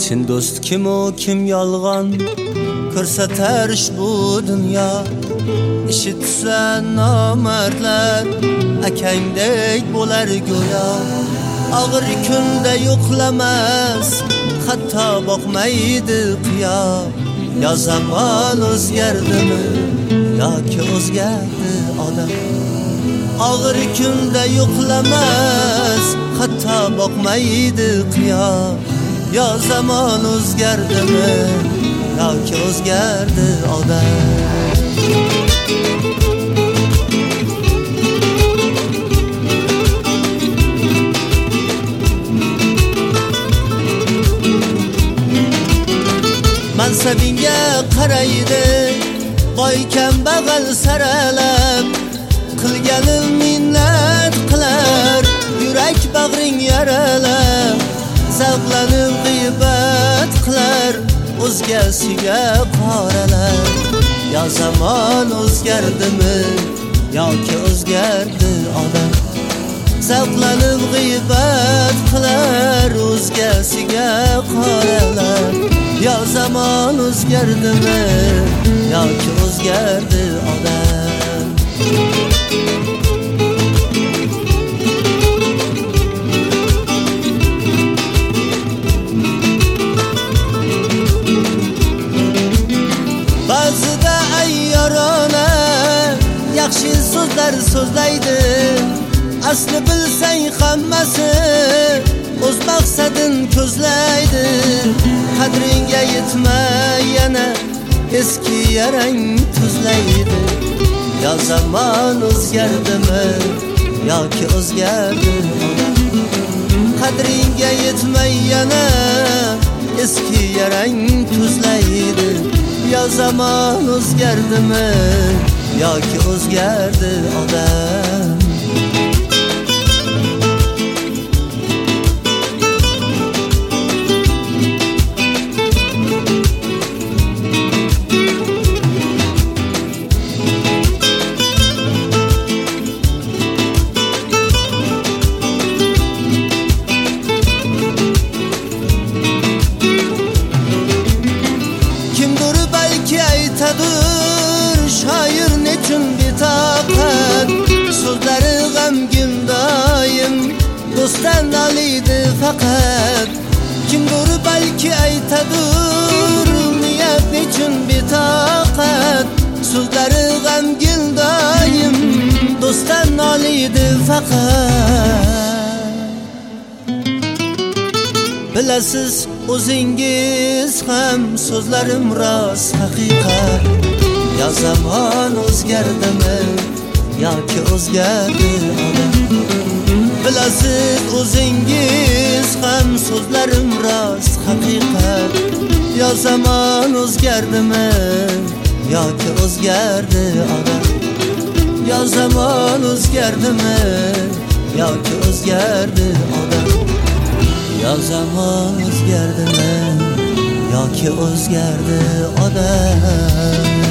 Chin do'st kim o kim yolg'on ko'rsatar bu dunyo. Ishitsa nomardlar akangdek bo'lar go'yo. Og'ir kunda yo'qlamas hatto boqmaydi qiyo. Ya zamon o'zgardimi yoki o'zgardi odam. Og'ir kunda yo'qlamas hatto boqmaydi qiyo. Ya zamon o'zgardimi yoki o'zgardi odam. Mansabinga qaraydi boy kambag'al saralab. Qilganim minnat qilar yurak bag'ring yaralab. Zavqlanib g'iybat qilar o'zgasiga qoralar. Ya zamon o'zgardimi yoki o'zgardi odam. Zavqlanib g'iybat qilar o'zgasiga qoralar. Ya zamon o'zgardimi yoki o'zgardi odam. Ba'zida ayyorona yaxshi so'zlar so'zlaydi. Asli bilsang hammasi o'z maqsadin ko'zlaydi. Qadringga yetmay yana eski yarang tuzlaydi. Ya zamon o'zgardimi yoki o'zgardi odam. Qadringga yetmay yana eski yarang tuzlaydi. Ya zamon o'zgardimi yoki o'zgardi odam. Shoir nechun betoqat so'zlari g'amgin doim do'stdan oliydi faqat. Kimdir balki aytadur niyat nechun betoqat so'zlari g'amgin doim do'stdan oliydi faqat. Bilasiz o'zingiz ham so'zlarim rost haqiqat. Ya zamon o'zgardimi yoki o'zgardi odam. Bilasiz o'zingiz ham so'zlarim rost haqiqat. Ya zamon o'zgardimi yoki o'zgardi odam. Ya zamon o'zgardimi yoki o'zgardi odam. Ya zamon o'zgardimi yoki o'zgardi odam.